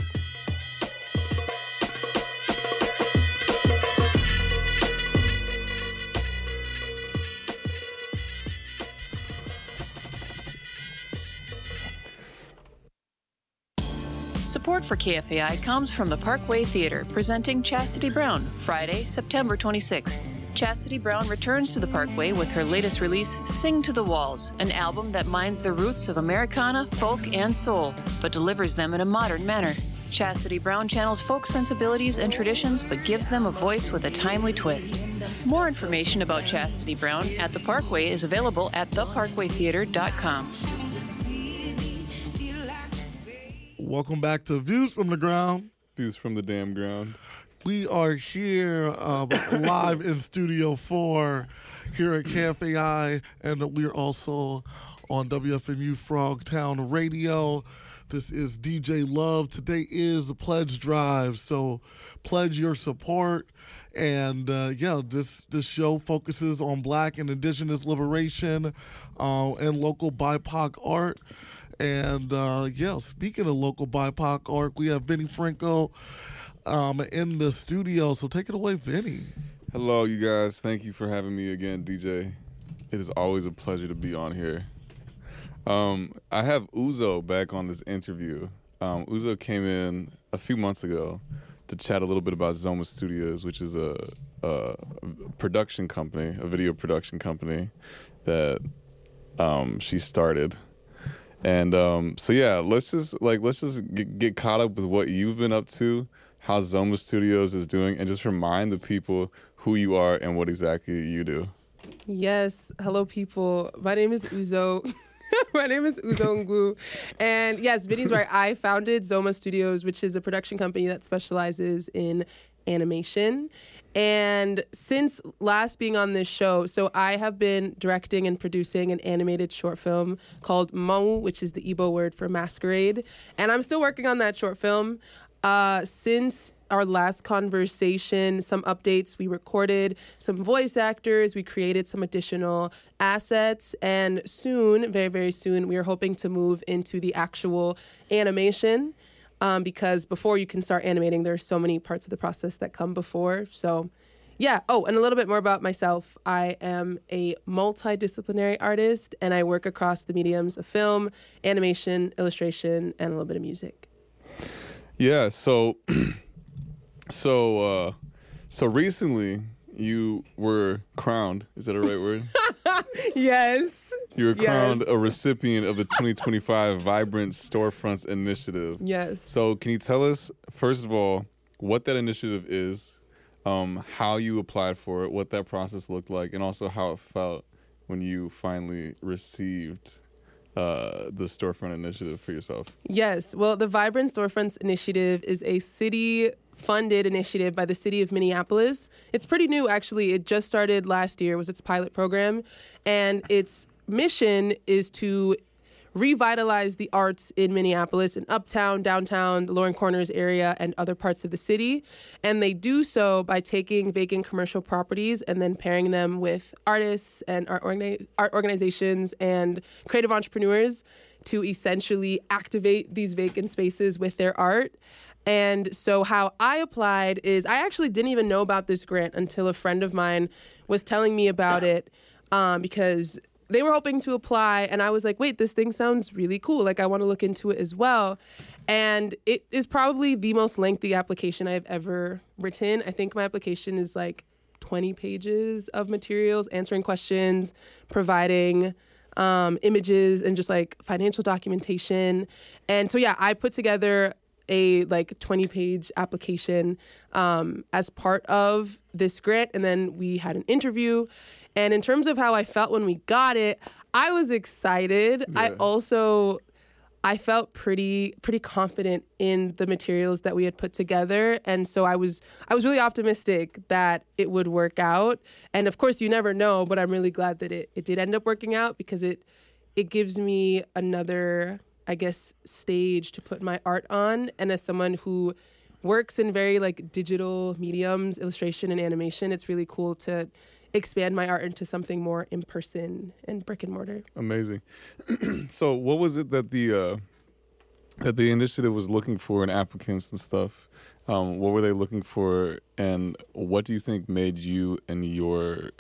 Support for KFAI comes from the Parkway Theater, presenting Chastity Brown, Friday, September 26th. Chastity Brown returns to the Parkway with her latest release, Sing to the Walls, an album that mines the roots of Americana, folk, and soul, but delivers them in a modern manner. Chastity Brown channels folk sensibilities and traditions, but gives them a voice with a timely twist. More information about Chastity Brown at the Parkway is available at theparkwaytheater.com. Welcome back to Views from the Ground. Views from the damn ground. We are here live in Studio 4 here at KFAI, and we're also on WFMU Frogtown Radio. This is DJ Love. Today is the Pledge Drive, so pledge your support. And this show focuses on Black and Indigenous liberation and local BIPOC art. And speaking of local BIPOC art, we have Vinny Franco in the studio. So take it away, Vinny. Hello, you guys. Thank you for having me again, DJ. It is always a pleasure to be on here. I have Uzo back on this interview. Uzo came in a few months ago to chat a little bit about Zoma Studios, which is a production company, a video production company that she started. And let's just get caught up with what you've been up to, how Zoma Studios is doing, and just remind the people who you are and what exactly you do. Yes. Hello, people. My name is Uzo. My name is Uzo Ngwu. And yes, Vinny's right. I founded Zoma Studios, which is a production company that specializes in animation. And since last being on this show, so I have been directing and producing an animated short film called Mau, which is the Igbo word for masquerade. And I'm still working on that short film. Since our last conversation, some updates, we recorded some voice actors, we created some additional assets, and soon, very, very soon, we are hoping to move into the actual animation. Because before you can start animating, there's so many parts of the process that come before. So, yeah. Oh, and a little bit more about myself. I am a multidisciplinary artist, and I work across the mediums of film, animation, illustration, and a little bit of music. Yeah. So recently you were crowned. Is that a right word? Yes. You were crowned a recipient of the 2025 Vibrant Storefronts Initiative. Yes. So can you tell us, first of all, what that initiative is, how you applied for it, what that process looked like, and also how it felt when you finally received the Storefront Initiative for yourself? Yes. Well, the Vibrant Storefronts Initiative is a city-funded initiative by the city of Minneapolis. It's pretty new, actually. It just started last year. It was its pilot program. And its mission is to revitalize the arts in Minneapolis, in Uptown, Downtown, the Lauren Corners area, and other parts of the city. And they do so by taking vacant commercial properties and then pairing them with artists and art organizations and creative entrepreneurs to essentially activate these vacant spaces with their art. And so how I applied is I actually didn't even know about this grant until a friend of mine was telling me about it because they were hoping to apply, and I was like, wait, this thing sounds really cool. Like, I want to look into it as well. And it is probably the most lengthy application I've ever written. I think my application is like 20 pages of materials, answering questions, providing images, and just like financial documentation. And so, yeah, I put together a like 20-page application as part of this grant, and then we had an interview. And in terms of how I felt when we got it, I was excited. Yeah. I felt pretty confident in the materials that we had put together, and so I was really optimistic that it would work out. And of course, you never know, but I'm really glad that it did end up working out because it gives me another I guess, stage to put my art on. And as someone who works in very like digital mediums, illustration and animation, it's really cool to expand my art into something more in person and brick and mortar. Amazing. So what was it that the initiative was looking for in applicants and stuff? What were they looking for, and what do you think made you and your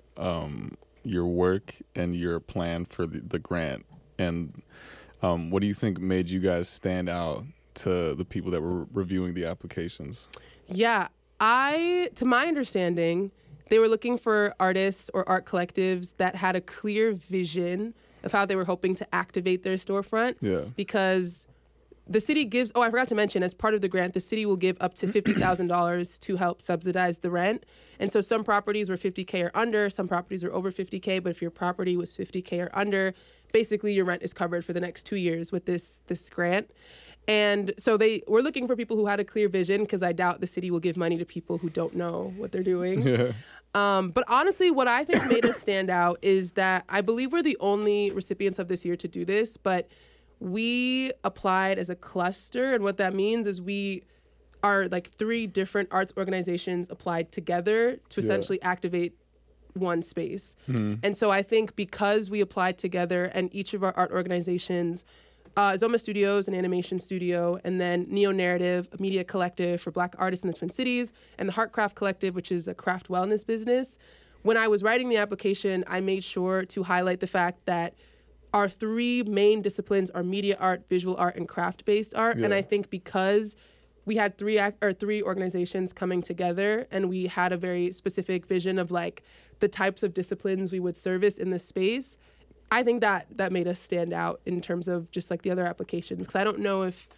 work and your plan for the grant, and what do you think made you guys stand out to the people that were reviewing the applications? Yeah, to my understanding, they were looking for artists or art collectives that had a clear vision of how they were hoping to activate their storefront. Yeah. Because the city gives, I forgot to mention, as part of the grant, the city will give up to $50,000 to help subsidize the rent. And so some properties were $50K or under, some properties were over $50K, but if your property was $50K or under, basically your rent is covered for the next 2 years with this grant. And so they were looking for people who had a clear vision, because I doubt the city will give money to people who don't know what they're doing. Yeah. But honestly, what I think made us stand out is that I believe we're the only recipients of this year to do this, but we applied as a cluster. And what that means is we are like 3 different arts organizations applied together to essentially activate one space. Mm-hmm. And so I think because we applied together, and each of our art organizations, Zoma Studios, an animation studio, and then Neo Narrative, a media collective for Black artists in the Twin Cities, and the Heartcraft Collective, which is a craft wellness business. When I was writing the application, I made sure to highlight the fact that our 3 main disciplines are media art, visual art, and craft-based art. Yeah. And I think because we had 3 organizations coming together, and we had a very specific vision of like the types of disciplines we would service in the space, I think that made us stand out in terms of just like the other applications. Because I don't know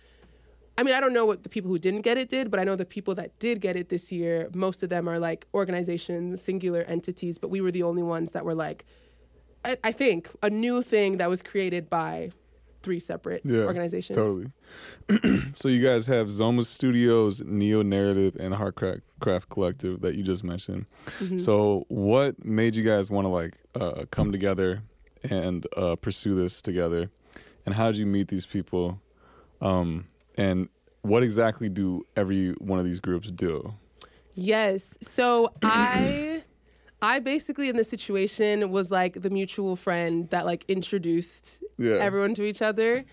what the people who didn't get it did, but I know the people that did get it this year, most of them are like organizations, singular entities, but we were the only ones that were like, I think, a new thing that was created by 3 separate organizations. Totally. So you guys have Zoma Studios, Neo Narrative, and Heartcraft Collective that you just mentioned. Mm-hmm. So what made you guys want to like come together and pursue this together, and how did you meet these people, and what exactly do every one of these groups do? Yes, so I basically in this situation was like the mutual friend that like introduced everyone to each other.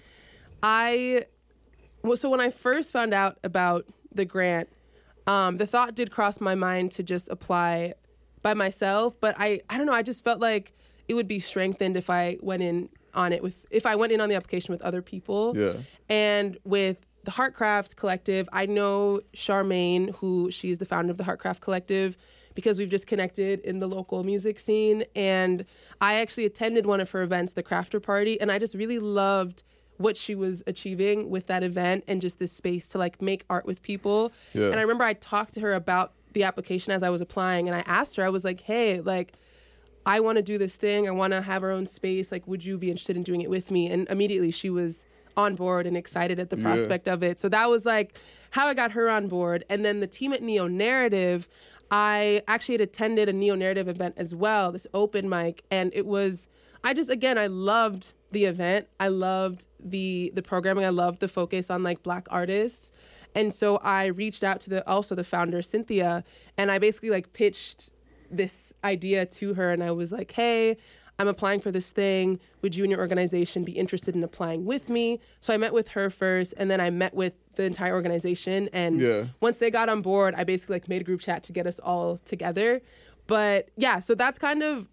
So when I first found out about the grant, the thought did cross my mind to just apply by myself, but I don't know, I just felt like it would be strengthened if I went in on the application with other people. Yeah. And with the Heartcraft Collective, I know Charmaine, she is the founder of the Heartcraft Collective, because we've just connected in the local music scene. And I actually attended one of her events, the Crafter Party, and I just really loved what she was achieving with that event and just this space to like make art with people. Yeah. And I remember I talked to her about the application as I was applying, and I asked her, I was like, hey, like, I want to do this thing. I want to have our own space. Like, would you be interested in doing it with me? And immediately she was on board and excited at the prospect of it. So that was like how I got her on board. And then the team at Neo Narrative, I actually had attended a Neo Narrative event as well, this open mic. And it was, I loved the event. I loved the programming. I loved the focus on like Black artists. And so I reached out to the founder, Cynthia, and I basically like pitched this idea to her, and I was like, hey, I'm applying for this thing. Would you and your organization be interested in applying with me? So I met with her first, and then I met with the entire organization. And once they got on board, I basically like made a group chat to get us all together. But yeah, so that's kind of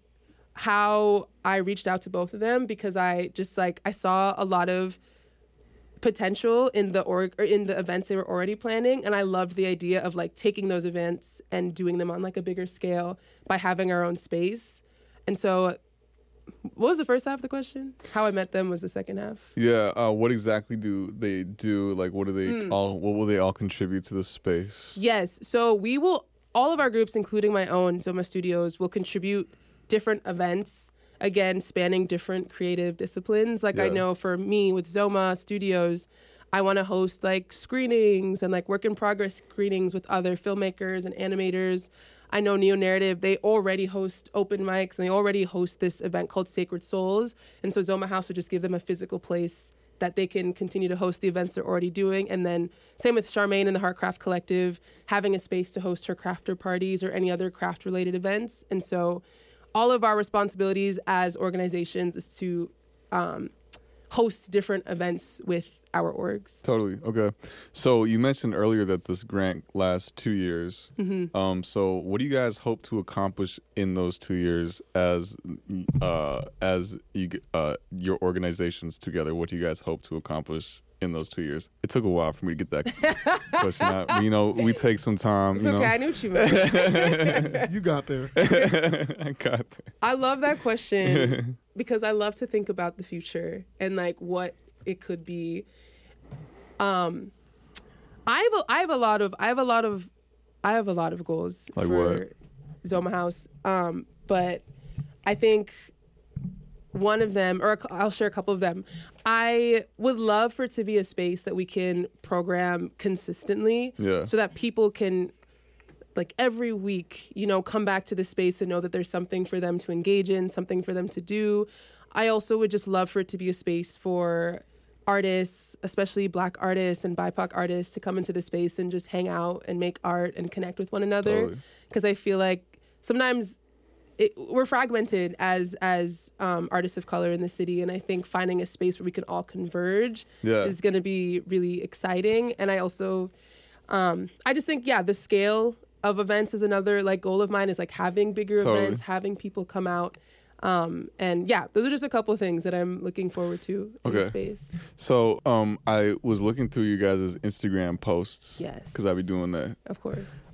how I reached out to both of them, because I saw a lot of potential in the events they were already planning, and I loved the idea of like taking those events and doing them on like a bigger scale by having our own space. And so, what was the first half of the question? How I met them was the second half. Yeah, what exactly do they do? Like, what will they all contribute to the space? Yes, so all of our groups, including my own Zoma Studios, will contribute different events. Again, spanning different creative disciplines. Like I know for me with Zoma Studios, I want to host like screenings and like work in progress screenings with other filmmakers and animators. I know Neo Narrative, they already host open mics and they already host this event called Sacred Souls. And so Zoma House would just give them a physical place that they can continue to host the events they're already doing. And then same with Charmaine and the Heartcraft Collective, having a space to host her crafter parties or any other craft-related events. And so all of our responsibilities as organizations is to host different events with our orgs. Totally. Okay. So you mentioned earlier that this grant lasts 2 years. Mm-hmm. So what do you guys hope to accomplish in those 2 years as you your organizations together? What do you guys hope to accomplish in those 2 years? It took a while for me to get that question out. You know, we take some time. It's okay. I knew what you meant. You got there. I got there. I love that question because I love to think about the future and like what it could be. I have a lot of goals like for what? Zoma House. But I think one of them, or I'll share a couple of them. I would love for it to be a space that we can program consistently, so that people can, like every week, you know, come back to the space and know that there's something for them to engage in, something for them to do. I also would just love for it to be a space for artists, especially Black artists and BIPOC artists, to come into the space and just hang out and make art and connect with one another. Because I feel like sometimes we're fragmented as artists of color in the city, and I think finding a space where we can all converge is going to be really exciting. And I also, I just think, the scale of events is another like goal of mine, is like having bigger events, having people come out. And those are just a couple of things that I'm looking forward to in the space. So I was looking through you guys' Instagram posts. Yes. Because I be doing that. Of course.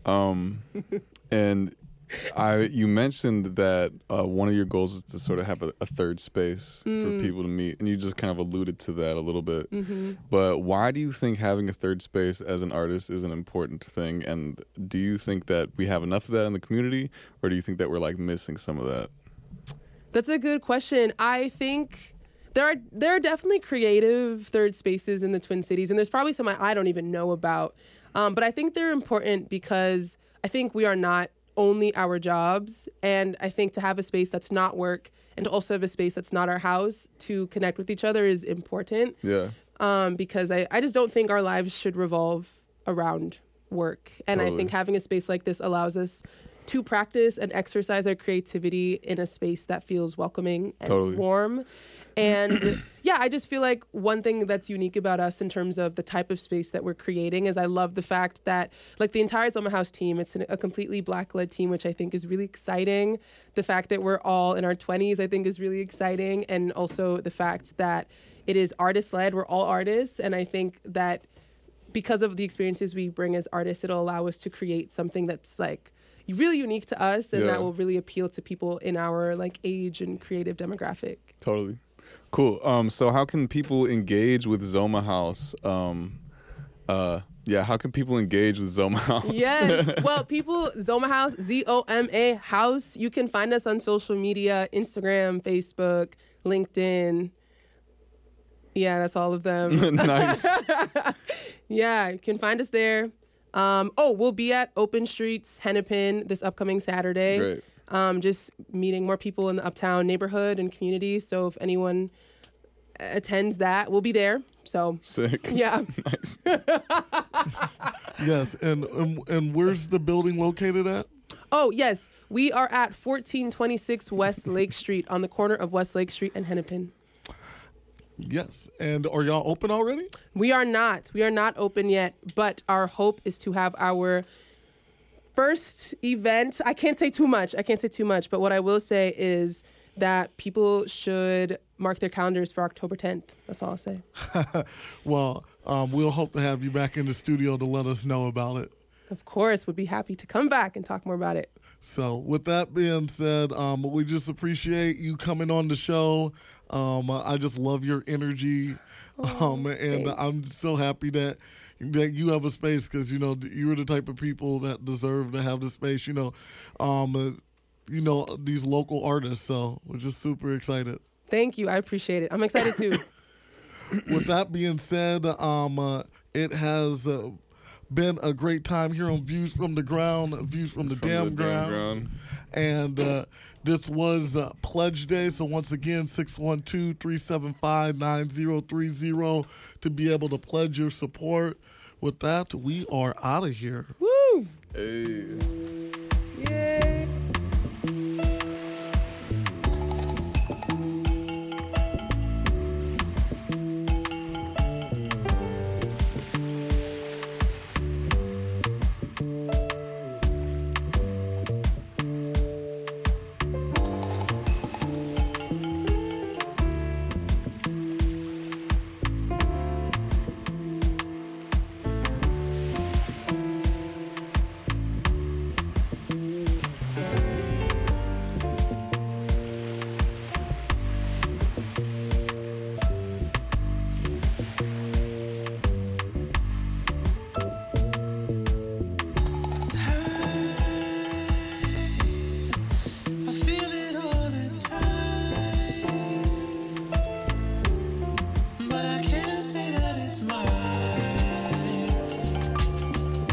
And you mentioned that one of your goals is to sort of have a third space for people to meet. And you just kind of alluded to that a little bit. Mm-hmm. But why do you think having a third space as an artist is an important thing? And do you think that we have enough of that in the community? Or do you think that we're like missing some of that? That's a good question. I think there are definitely creative third spaces in the Twin Cities, and there's probably some I don't even know about. But I think they're important because I think we are not only our jobs, and I think to have a space that's not work and to also have a space that's not our house to connect with each other is important. Yeah. Because I just don't think our lives should revolve around work. And I think having a space like this allows us to practice and exercise our creativity in a space that feels welcoming and warm. And I just feel like one thing that's unique about us in terms of the type of space that we're creating is I love the fact that like the entire Zoma House team, it's a completely Black-led team, which I think is really exciting. The fact that we're all in our 20s, I think is really exciting. And also the fact that it is artist-led, we're all artists. And I think that because of the experiences we bring as artists, it'll allow us to create something that's like really unique to us and that will really appeal to people in our like age and creative demographic. Totally. Cool. So how can people engage with Zoma House? How can people engage with Zoma House? Yes. Well, Zoma House, ZOMA House. You can find us on social media, Instagram, Facebook, LinkedIn. Yeah, that's all of them. Nice. You can find us there. We'll be at Open Streets, Hennepin this upcoming Saturday. Great. Just meeting more people in the Uptown neighborhood and community. So if anyone attends that, we'll be there. So sick. Yeah. Nice. Yes. And where's the building located at? Oh, yes. We are at 1426 West Lake Street on the corner of West Lake Street and Hennepin. Yes. And are y'all open already? We are not. We are not open yet, but our hope is to have our first event. I can't say too much, but what I will say is that people should mark their calendars for October 10th. That's all I'll say. Well, we'll hope to have you back in the studio to let us know about it. Of course, would be happy to come back and talk more about it. So with that being said, we just appreciate you coming on the show. I just love your energy. And thanks. I'm so happy that you have a space because, you know, you're the type of people that deserve to have the space, these local artists. So we're just super excited. Thank you. I appreciate it. I'm excited too. With that being said, it has been a great time here on Views from the Ground, Views from the Damn Ground. And this was Pledge Day. So once again, 612-375-9030 to be able to pledge your support. With that, we are out of here. Woo! Hey.